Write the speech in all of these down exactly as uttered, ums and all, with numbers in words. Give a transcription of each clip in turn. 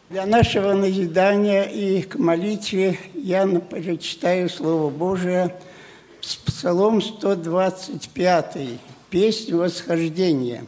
Для нашего назидания и к молитве я прочитаю Слово Божие, Псалом сто двадцать пять, песнь восхождения.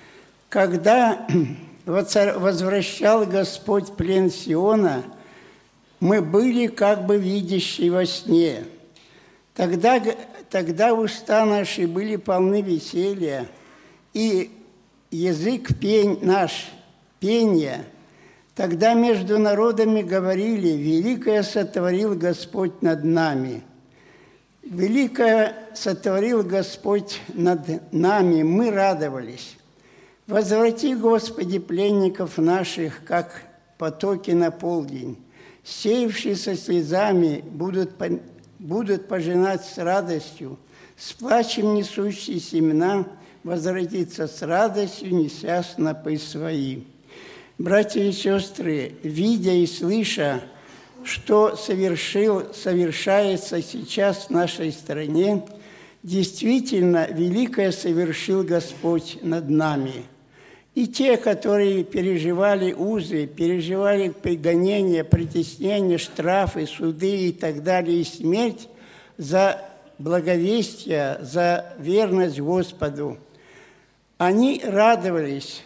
Когда возвращал Господь плен Сиона, мы были как бы видящие во сне. Тогда, тогда уста наши были полны веселья, и язык пень наш, пения. Тогда между народами говорили: «Великое сотворил Господь над нами». Великое сотворил Господь над нами, мы радовались. Возврати, Господи, пленников наших, как потоки на полдень. Сеявшие со слезами будут, будут пожинать с радостью, с плачем несущие семена возвратиться с радостью, неся снопы свои. Братья и сестры, видя и слыша, что совершил, совершается сейчас в нашей стране, действительно великое совершил Господь над нами. И те, которые переживали узы, переживали гонения, притеснения, штрафы, суды и так далее, и смерть за благовестие, за верность Господу, они радовались.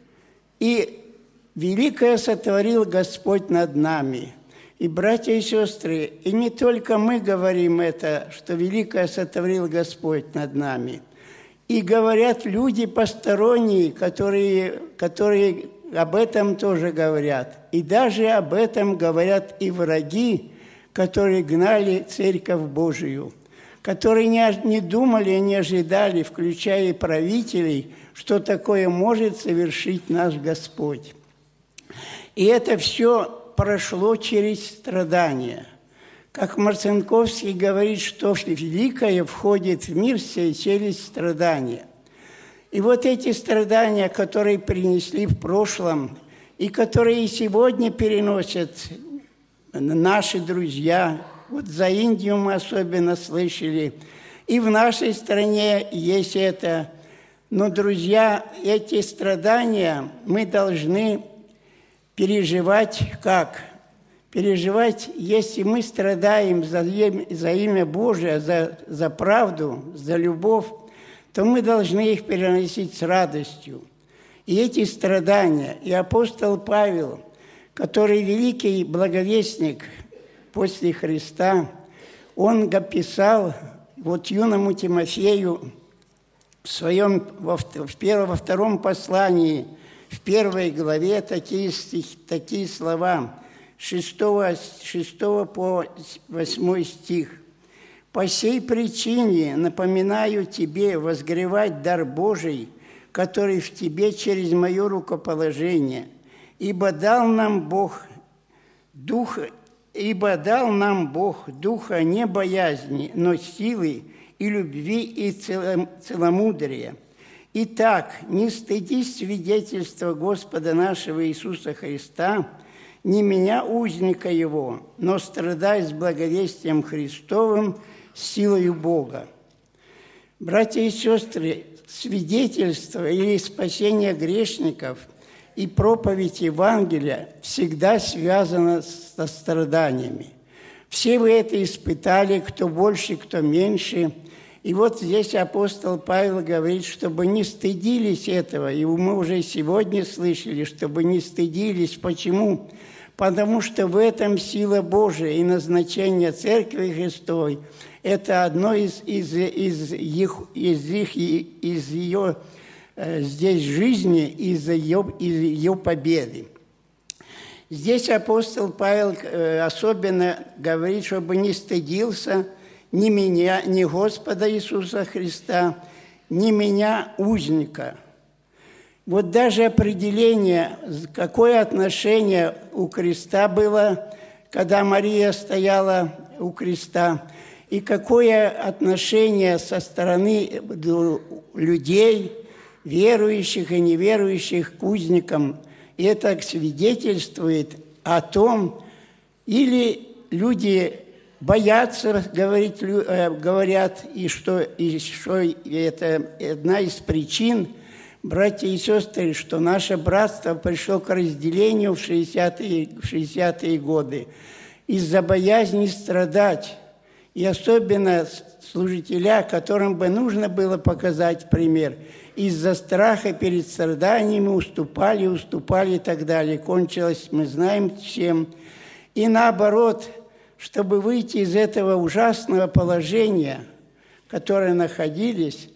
И великое сотворил Господь над нами. И, братья и сестры, и не только мы говорим это, что великое сотворил Господь над нами. И говорят люди посторонние, которые, которые об этом тоже говорят. И даже об этом говорят и враги, которые гнали Церковь Божию, которые не, не думали и не ожидали, включая и правителей, что такое может совершить наш Господь. И это все прошло через страдания. Как Марцинковский говорит, что великое входит в мир сей через страдания. И вот эти страдания, которые принесли в прошлом, и которые и сегодня переносят наши друзья, вот за Индию мы особенно слышали, и в нашей стране есть это. Но, друзья, эти страдания мы должны переживать как? Переживать, если мы страдаем за имя, за имя Божие, за, за правду, за любовь, то мы должны их переносить с радостью. И эти страдания, и апостол Павел, который великий благовестник после Христа, он писал вот юному Тимофею в своем, во, в первом, во втором послании, в первой главе такие, стих, такие слова, шестого, шестого по восьмой стих. «По сей причине напоминаю тебе возгревать дар Божий, который в тебе через мое рукоположение, ибо дал нам Бог духа, ибо дал нам Бог духа не боязни, но силы и любви и целомудрия. Итак, не стыдись свидетельства Господа нашего Иисуса Христа, не меня, узника Его, но страдай с благовестием Христовым, силою Бога». Братья и сестры, свидетельство или спасение грешников и проповедь Евангелия всегда связано со страданиями. Все вы это испытали, кто больше, кто меньше. И вот здесь апостол Павел говорит, чтобы не стыдились этого. И мы уже сегодня слышали, чтобы не стыдились. Почему? Потому что в этом сила Божия и назначение Церкви Христовой – это одно из, из, из, их, из, их, из ее э, здесь жизни, из ее, из ее победы. Здесь апостол Павел э, особенно говорит, чтобы не стыдился ни меня, ни Господа Иисуса Христа, ни меня, узника. Вот даже определение, какое отношение у креста было, когда Мария стояла у креста, и какое отношение со стороны людей, верующих и неверующих, к узникам. И это свидетельствует о том, или люди боятся, говорить, говорят, и что, и что это одна из причин братья и сестры, что наше братство пришло к разделению в шестидесятые, в шестидесятые годы из-за боязни страдать. И особенно служителя, которым бы нужно было показать пример, из-за страха перед страданиями уступали, уступали и так далее. Кончилось, мы знаем, чем. И наоборот, чтобы выйти из этого ужасного положения, в котором находились,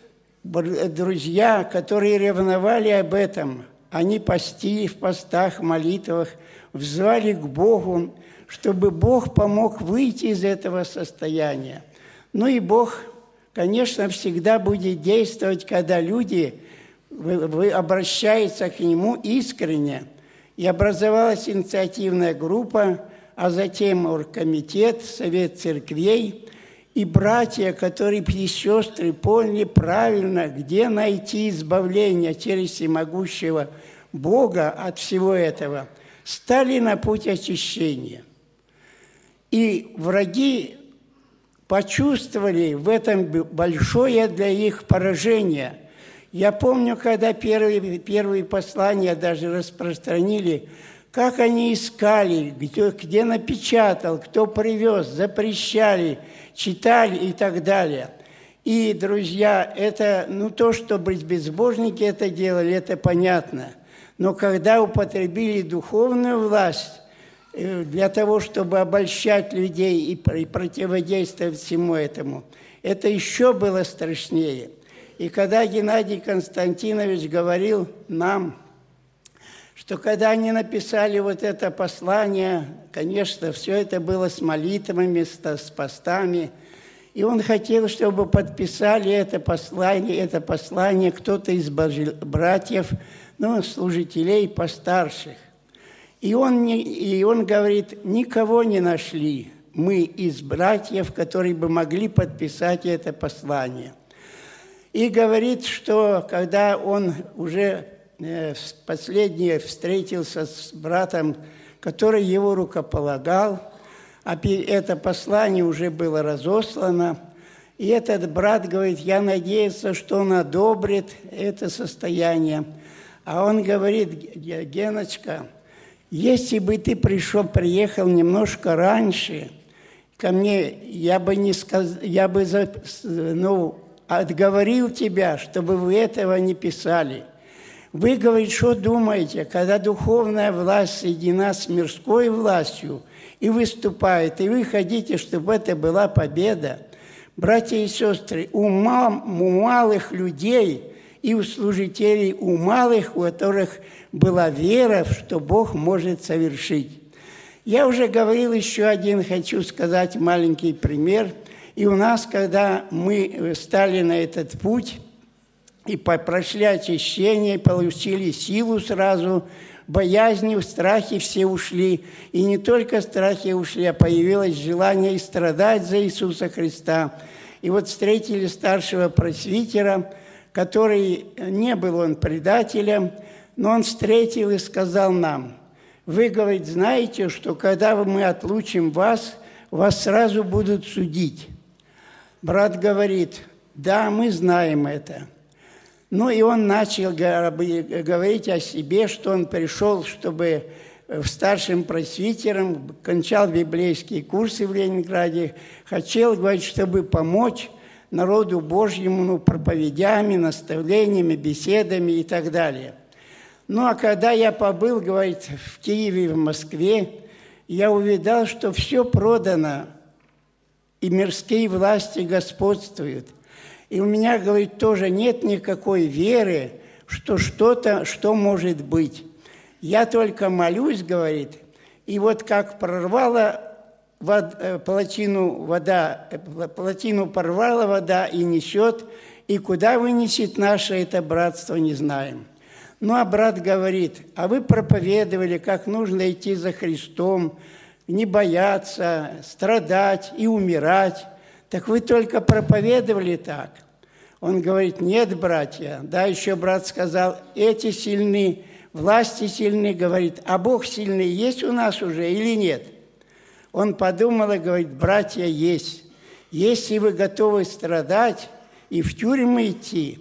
друзья, которые ревновали об этом, они постили в постах, молитвах, взывали к Богу, чтобы Бог помог выйти из этого состояния. Ну и Бог, конечно, всегда будет действовать, когда люди вы, вы обращаются к Нему искренне. И образовалась инициативная группа, а затем оргкомитет, совет церквей, и братья, которые и сестры поняли правильно, где найти избавление через всемогущего Бога от всего этого, стали на путь очищения. И враги почувствовали в этом большое для их поражение. Я помню, когда первые, первые послания даже распространили, как они искали, где, где напечатал, кто привез, запрещали, читали и так далее. И, друзья, это, ну, то, что безбожники это делали, это понятно. Но когда употребили духовную власть для того, чтобы обольщать людей и противодействовать всему этому, это еще было страшнее. И когда Геннадий Константинович говорил нам, что когда они написали вот это послание, конечно, все это было с молитвами, с постами, и он хотел, чтобы подписали это послание, это послание кто-то из братьев, ну, служителей постарших. И он, не, и он говорит, никого не нашли мы из братьев, которые бы могли подписать это послание. И говорит, что когда он уже э, последний встретился с братом, который его рукополагал, а это послание уже было разослано, и этот брат говорит, я надеялся, что он одобрит это состояние. А он говорит, Геночка, если бы ты пришел, приехал немножко раньше ко мне, я бы, не сказ... я бы ну, отговорил тебя, чтобы вы этого не писали. Вы, говорит, что думаете, когда духовная власть соединена с мирской властью и выступает, и вы хотите, чтобы это была победа? Братья и сестры, у, мал... у малых людей и у служителей, у малых, у которых была вера, что Бог может совершить. Я уже говорил еще один, хочу сказать маленький пример. И у нас, когда мы стали на этот путь и прошли очищение, получили силу сразу, боязни, страхи все ушли. И не только страхи ушли, а появилось желание страдать за Иисуса Христа. И вот встретили старшего пресвитера, который, не был он предателем, но он встретил и сказал нам, вы, говорит, знаете, что когда мы отлучим вас, вас сразу будут судить. Брат говорит, да, мы знаем это. Ну и он начал говорить о себе, что он пришел, чтобы старшим пресвитером, кончал библейские курсы в Ленинграде, хотел, говорит, чтобы помочь народу Божьему, ну, проповедями, наставлениями, беседами и так далее. Ну, а когда я побыл, говорит, в Киеве и в Москве, я увидал, что все продано, и мирские власти господствуют. И у меня, говорит, тоже нет никакой веры, что что-то, что может быть. Я только молюсь, говорит, и вот как прорвала вод, плотину вода, плотину порвала вода и несет, и куда вынесет наше это братство, не знаем. Ну, а брат говорит, а вы проповедовали, как нужно идти за Христом, не бояться, страдать и умирать. Так вы только проповедовали так. Он говорит, нет, братья. Да, еще брат сказал, эти сильны, власти сильны, говорит, а Бог сильный есть у нас уже или нет? Он подумал и говорит, братья, есть. Если вы готовы страдать и в тюрьму идти,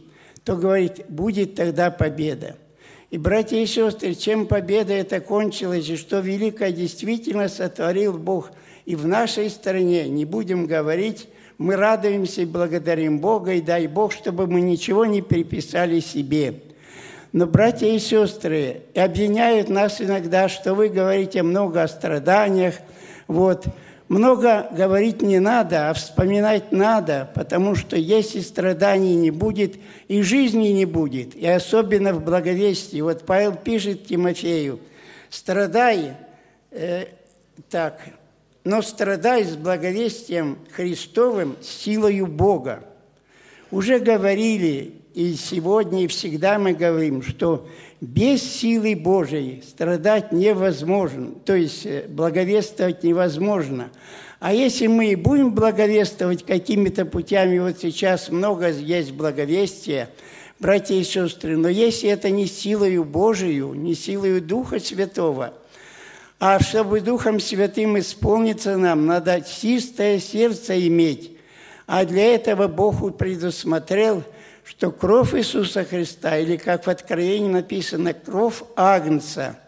то, говорит, будет тогда победа. И, братья и сестры, чем победа эта кончилась, и что великое действительно сотворил Бог и в нашей стране, не будем говорить, мы радуемся и благодарим Бога, и дай Бог, чтобы мы ничего не приписали себе. Но братья и сестры обвиняют нас иногда, что вы говорите много о страданиях. Вот. Много говорить не надо, а вспоминать надо, потому что если страданий не будет, и жизни не будет, и особенно в благовестии. Вот Павел пишет Тимофею: «Страдай, э, так, но страдай с благовестием Христовым силою Бога». Уже говорили, и сегодня, и всегда мы говорим, что без силы Божией страдать невозможно, то есть благовествовать невозможно. А если мы и будем благовествовать какими-то путями, вот сейчас много есть благовестия, братья и сестры, но если это не силою Божию, не силою Духа Святого, а чтобы Духом Святым исполниться нам, надо чистое сердце иметь. А для этого Бог предусмотрел, что кровь Иисуса Христа, или как в Откровении написано, кровь Агнца,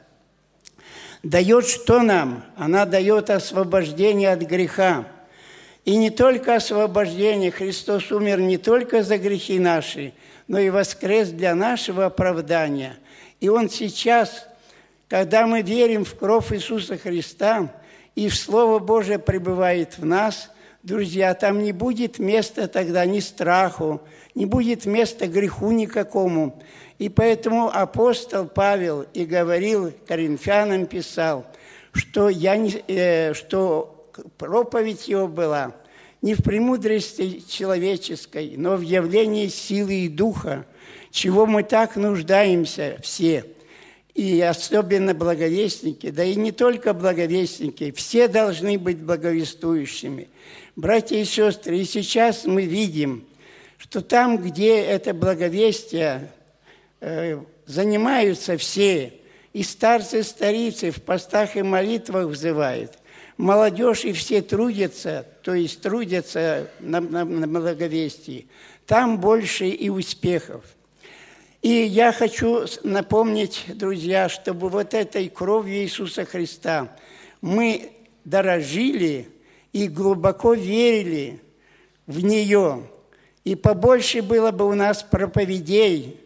дает что нам? Она дает освобождение от греха. И не только освобождение. Христос умер не только за грехи наши, но и воскрес для нашего оправдания. И Он сейчас, когда мы верим в кровь Иисуса Христа, и в Слово Божие пребывает в нас, друзья, там не будет места тогда ни страху, не будет места греху никакому. И поэтому апостол Павел и говорил, Коринфянам писал, что, я не, э, что проповедь его была не в премудрости человеческой, но в явлении силы и духа, чего мы так нуждаемся все. И особенно благовестники, да и не только благовестники, все должны быть благовествующими. Братья и сестры, и сейчас мы видим, что там, где это благовестие, э, занимаются все, и старцы, и старицы в постах и молитвах взывают, молодежь и все трудятся, то есть трудятся на, на, на благовестии, там больше и успехов. И я хочу напомнить, друзья, чтобы вот этой кровью Иисуса Христа мы дорожили и глубоко верили в нее. И побольше было бы у нас проповедей.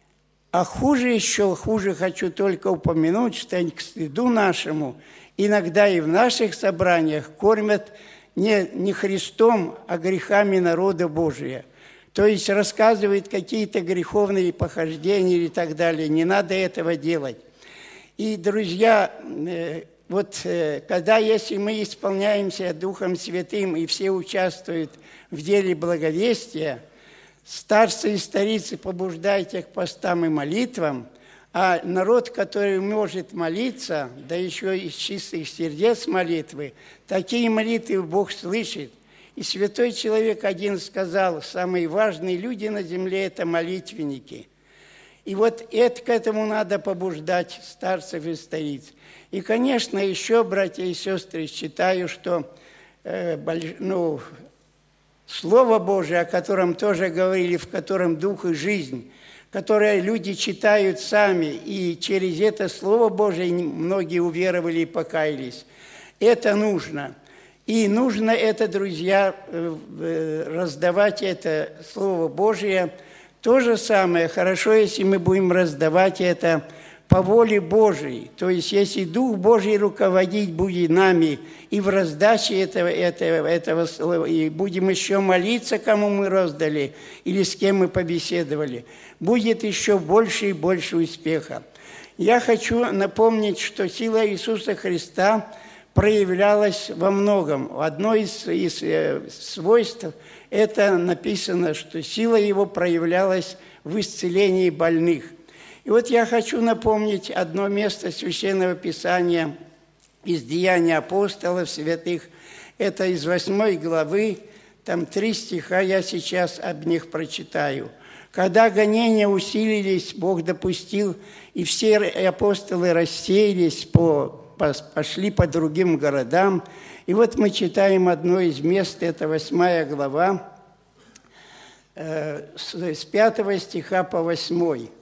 А хуже еще, хуже хочу только упомянуть, что к стыду нашему иногда и в наших собраниях кормят не, не Христом, а грехами народа Божия. То есть рассказывает какие-то греховные похождения и так далее. Не надо этого делать. И, друзья, вот когда, если мы исполняемся Духом Святым, и все участвуют в деле благовестия, старцы и старицы побуждайте к постам и молитвам, а народ, который может молиться, да еще из чистых сердец молитвы, такие молитвы Бог слышит. И святой человек один сказал, самые важные люди на земле – это молитвенники. И вот это, к этому надо побуждать старцев и стариц. И, конечно, еще, братья и сестры, считаю, что э, больш... ну, Слово Божие, о котором тоже говорили, в котором дух и жизнь, которое люди читают сами, и через это Слово Божие многие уверовали и покаялись, это нужно. И нужно это, друзья, раздавать это Слово Божие. То же самое хорошо, если мы будем раздавать это по воле Божией. То есть, если Дух Божий руководить будет нами и в раздаче этого, этого, этого слова, и будем еще молиться, кому мы раздали, или с кем мы побеседовали, будет еще больше и больше успеха. Я хочу напомнить, что сила Иисуса Христа проявлялась во многом. Одно из, из э, свойств – это написано, что сила Его проявлялась в исцелении больных. И вот я хочу напомнить одно место Священного Писания из Деяний апостолов святых. Это из восьмой главы, там три стиха, я сейчас об них прочитаю. «Когда гонения усилились, Бог допустил, и все апостолы рассеялись по пошли по другим городам». И вот мы читаем одно из мест, это восьмая глава, с пятого стиха по восьмой.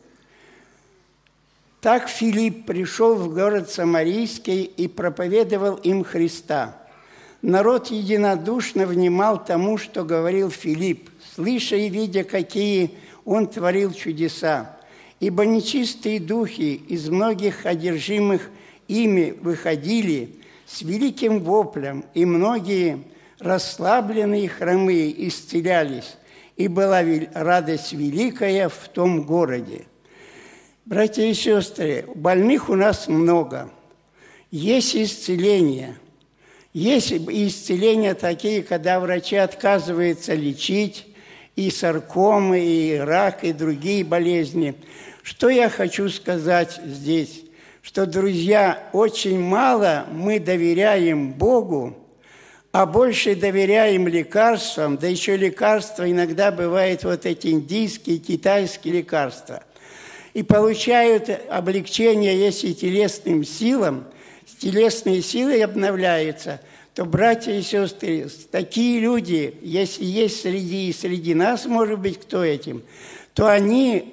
«Так Филипп пришел в город Самарийский и проповедовал им Христа. Народ единодушно внимал тому, что говорил Филипп, слыша и видя, какие он творил чудеса. Ибо нечистые духи из многих одержимых ими выходили с великим воплем, и многие расслабленные хромые исцелялись, и была радость великая в том городе». Братья и сестры, больных у нас много. Есть исцеления. Есть исцеления такие, когда врачи отказываются лечить и саркомы, и рак, и другие болезни. Что я хочу сказать здесь? Что, друзья, очень мало мы доверяем Богу, а больше доверяем лекарствам, да еще лекарства иногда бывают вот эти индийские, китайские лекарства. И получают облегчение, если телесным силам, телесные силы обновляются, то, братья и сестры, такие люди, если есть среди, среди нас, может быть, кто этим, то они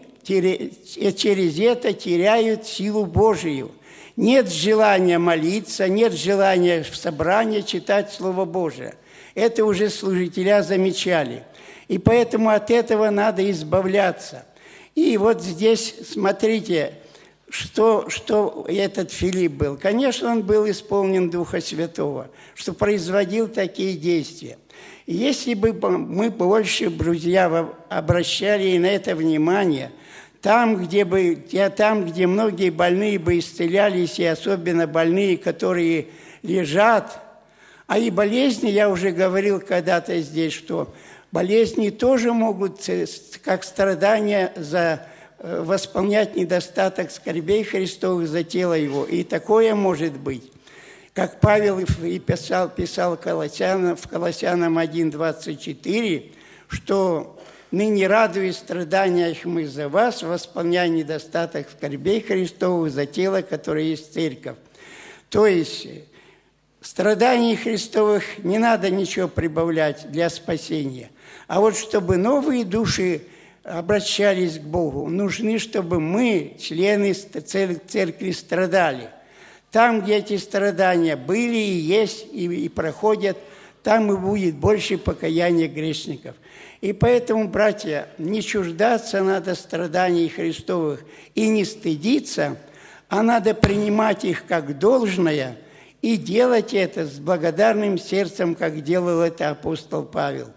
через это теряют силу Божию. Нет желания молиться, нет желания в собрании читать Слово Божие. Это уже служителя замечали. И поэтому от этого надо избавляться. И вот здесь, смотрите, что, что этот Филипп был. Конечно, он был исполнен Духа Святого, что производил такие действия. И если бы мы больше, друзья, обращали на это внимание, там, где, бы, там, где многие больные бы исцелялись, и особенно больные, которые лежат, а и болезни, я уже говорил когда-то здесь, что болезни тоже могут, как страдания, за, восполнять недостаток скорбей Христовых за тело Его. И такое может быть. Как Павел и писал, писал Колоссянам, в Колоссянам один двадцать четыре, что «ныне радуясь страданиях мы за вас, восполняя недостаток скорбей Христовых за тело, которое есть церковь». То есть страданий Христовых не надо ничего прибавлять для спасения. А вот чтобы новые души обращались к Богу, нужны, чтобы мы, члены церкви, страдали. Там, где эти страдания были и есть, и, и проходят, там и будет больше покаяния грешников. И поэтому, братья, не чуждаться надо страданий Христовых и не стыдиться, а надо принимать их как должное и делать это с благодарным сердцем, как делал это апостол Павел.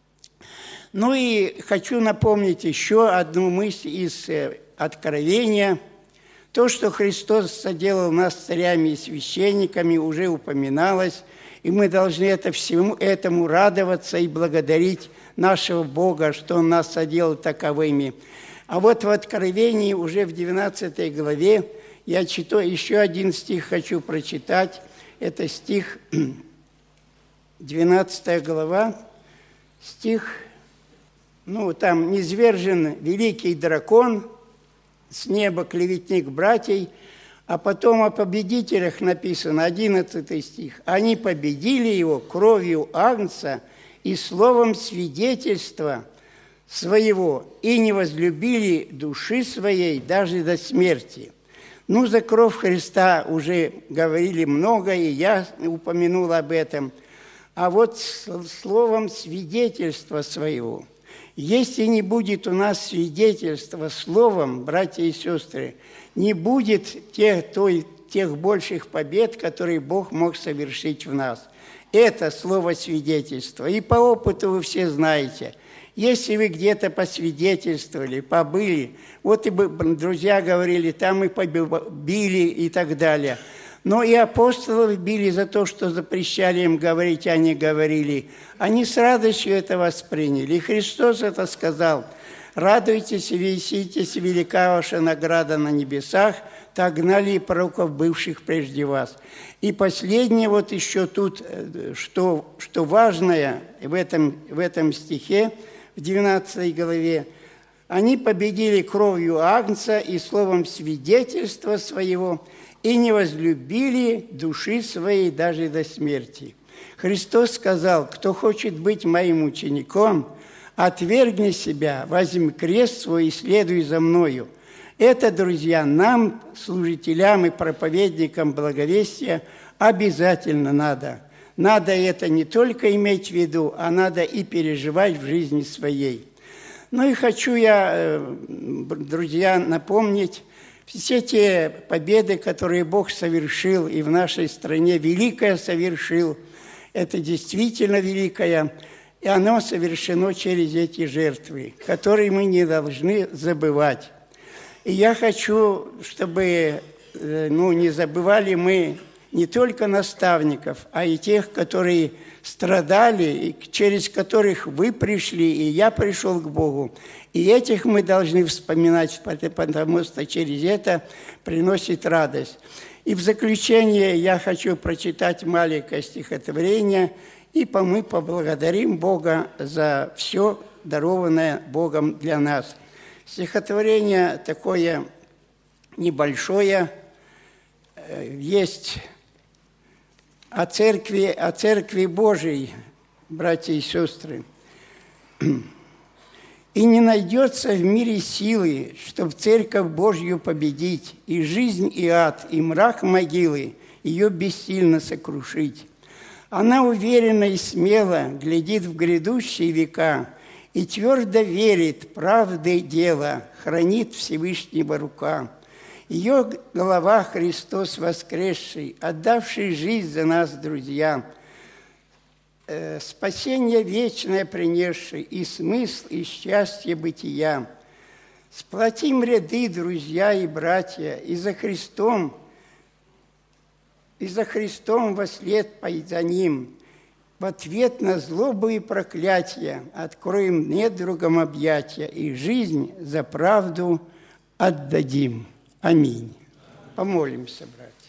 Ну и хочу напомнить еще одну мысль из Откровения. То, что Христос соделал нас царями и священниками, уже упоминалось, и мы должны это всему этому радоваться и благодарить нашего Бога, что Он нас соделал таковыми. А вот в Откровении, уже в двенадцатой главе, я читаю, еще один стих хочу прочитать. Это стих, двенадцатая глава, стих, ну, там, «Низвержен великий дракон, с неба клеветник братьей», а потом о победителях написано, одиннадцатый стих. «Они победили его кровью агнца и словом свидетельства своего, и не возлюбили души своей даже до смерти». Ну, за кровь Христа уже говорили много, и я упомянул об этом. А вот словом свидетельства своего. Если не будет у нас свидетельства словом, братья и сестры, не будет тех, той, тех больших побед, которые Бог мог совершить в нас. Это слово свидетельства. И по опыту вы все знаете. Если вы где-то посвидетельствовали, побыли, вот и друзья говорили, там и побили и так далее. Но и апостолов били за то, что запрещали им говорить, а не говорили. Они с радостью это восприняли. И Христос это сказал: «Радуйтесь и веситесь, велика ваша награда на небесах, так гнали и пророков, бывших прежде вас». И последнее вот еще тут, что, что важное в этом, в этом стихе, в двенадцатой главе, «Они победили кровью агнца и словом свидетельства своего, и не возлюбили души своей даже до смерти». Христос сказал: «Кто хочет быть моим учеником, «Отвергни себя, возьми крест свой и следуй за мною». Это, друзья, нам, служителям и проповедникам благовестия, обязательно надо. Надо это не только иметь в виду, а надо и переживать в жизни своей. Ну и хочу я, друзья, напомнить все те победы, которые Бог совершил и в нашей стране, великое совершил. Это действительно великое, и оно совершено через эти жертвы, которые мы не должны забывать. И я хочу, чтобы ну, не забывали мы не только наставников, а и тех, которые страдали, и через которых вы пришли, и я пришел к Богу. И этих мы должны вспоминать, потому что через это приносит радость. И в заключение я хочу прочитать маленькое стихотворение, и мы поблагодарим Бога за все, дарованное Богом для нас. Стихотворение такое небольшое, есть о церкви, о церкви Божией, братья и сестры. «И не найдется в мире силы, чтоб церковь Божью победить, и жизнь, и ад, и мрак могилы ее бессильно сокрушить. Она уверенно и смело глядит в грядущие века и твердо верит, правды дело хранит Всевышнего рука. Ее голова Христос воскресший, отдавший жизнь за нас, друзья, э, спасение вечное принесший и смысл, и счастье бытия. Сплотим ряды, друзья и братья, и за Христом, и за Христом вослед пойдем за Ним. В ответ на злобу и проклятие откроем недругам объятия и жизнь за правду отдадим. Аминь. Помолимся, братья.